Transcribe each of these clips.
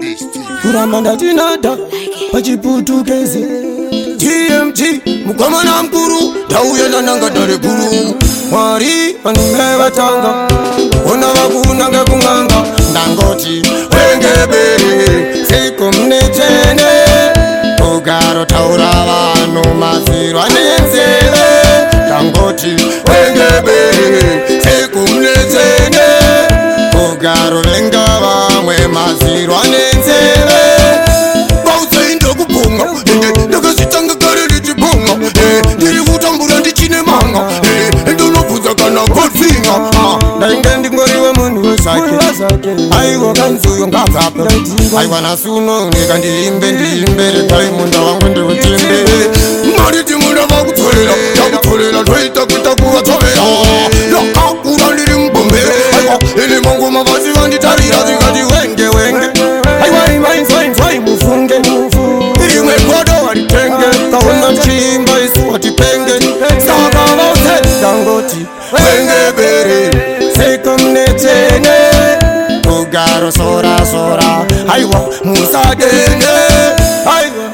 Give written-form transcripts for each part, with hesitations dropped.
Kuramanda tinada pachiputukezi TMG mukomana mkuru tauya nanga dare guru Mwari vanunge vatanga ona vakunanga kunganga ndangoti wengebere siko mnechene ugaro taura vanhu maziro anenzeve ndangoti wengebere siko mnechene ugaro venga vamwe maziro anenzeve vaudzaindo kubhonga ndakazvitanga kare richibhonga ndiri kutambura ndichine manga ndonobvudza kana godfinga ndainge ndingoriwe munhu wezake aiwa kanzuyo ngabvapo aiwa nasuno ndiimbe rekai munda wangu ndiutimbe mariti munda vakutsorera takutsorera toita kuita kuvatsovera lakakura ndiri mubombere aiwa ili mangoma vasi vanditarira zvikati wenge aiwa ivainzwainzwai mufunge rimwe godo varitenge kaona mchiimba isu watipenge saka vose ndangoti wengebere seko mnechene ugaro sora aiwa musadende aiwa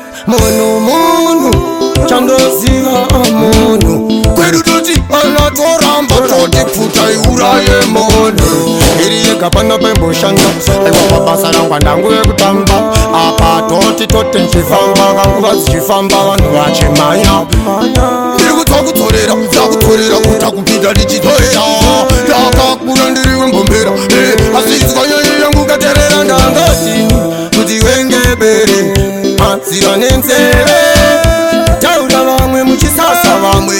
munhu chandoziva munhu kwedu toti anatoramba toti pfutai uraye munhu iri yega pana pemboshanda aiwa mabasa rangwa ndangu yekutamba apa toti nchifamba kanguva dzichifamba vanhu vachimhanya ndiri kudzakutsorera kuta kupinda ndichitoera ndakakura ndiri wembombera asi idzwanyaya yangu katerera ndangati kuti wengebere maziro nenzeve taura vamwe muchisasa vamwe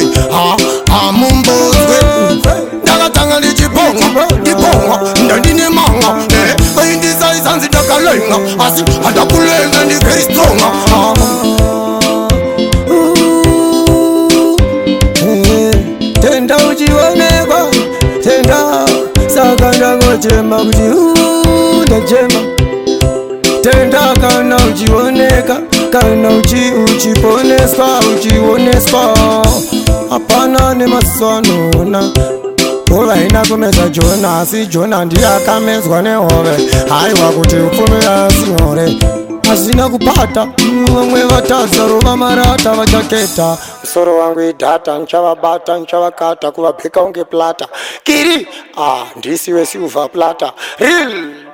hamumbodzwe ndakatanga ndichibhonga ndandine manga vaindisaisanzi ndakalenga asi handakulenga ndi very stronga tenda uchionekwa tenda saka ndangochema kuti ndachema tenda kana uchioneka kana uchioneswa hapana nemaswanona hova ina kumedza jona asi jona ndiye akamedzwa nehove haiwa kuti upfume asi hore hazina kupata vamwe vatadza rova marata vachaketa musoro wangu idhata nchavabata nchavakata kuvabheka unge plata kiri ndisiwe silver plata real